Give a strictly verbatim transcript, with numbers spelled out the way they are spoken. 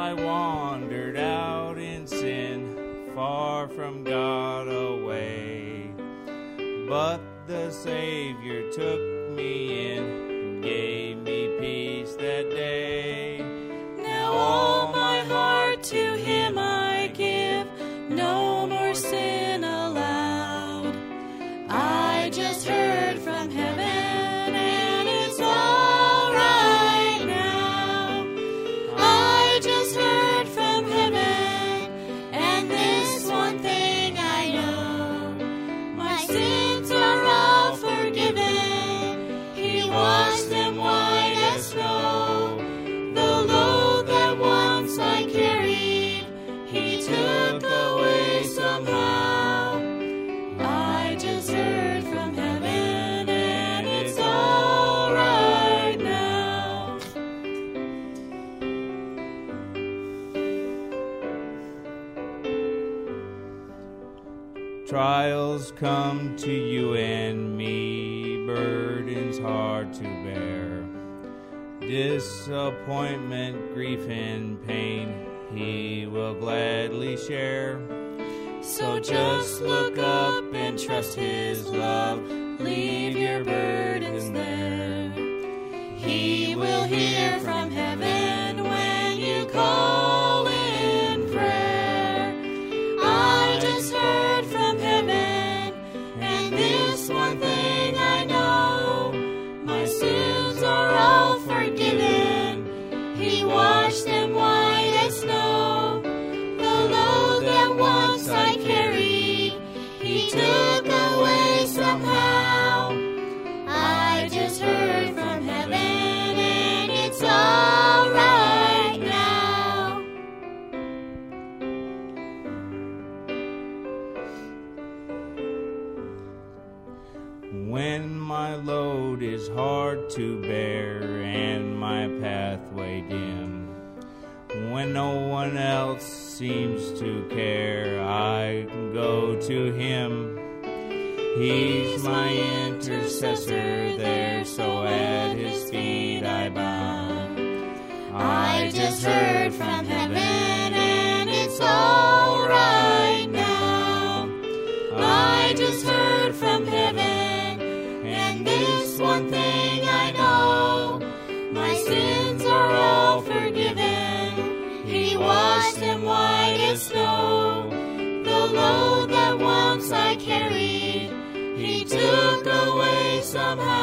I wandered out in sin, far from God away. But the Savior took me in and gave me peace that day. Now all my heart to Him I give, no more sin allowed. I just heard from heaven, and it's all right now. I just heard from heaven, and this one thing I know: my sins are all forgiven. He washed them white as snow. The load that once I carried, He took away somehow. I just heard from heaven, and it's all right now. Trials come to you and me, burdens hard to bear. Disappointment, grief, and pain, He will gladly share. So just look up and trust His love. Leave your burdens there. He will hear from heaven when you call in prayer. I just heard from heaven, and this one thing I know: my sins are all forgiven. He washed them white as snow. The load that once I carried, He took away somehow. I just heard from heaven, and it's all right now. When my load is hard to bear and my pathway dim, when no one else seems to care, I go to Him. He's my intercessor there, so at His feet I bow. I just heard from heaven, and it's all right now. I just heard from heaven, and this one thing I know: my sins are all forgiven. He washed them white as snow. The load that once I carried, He took away somehow.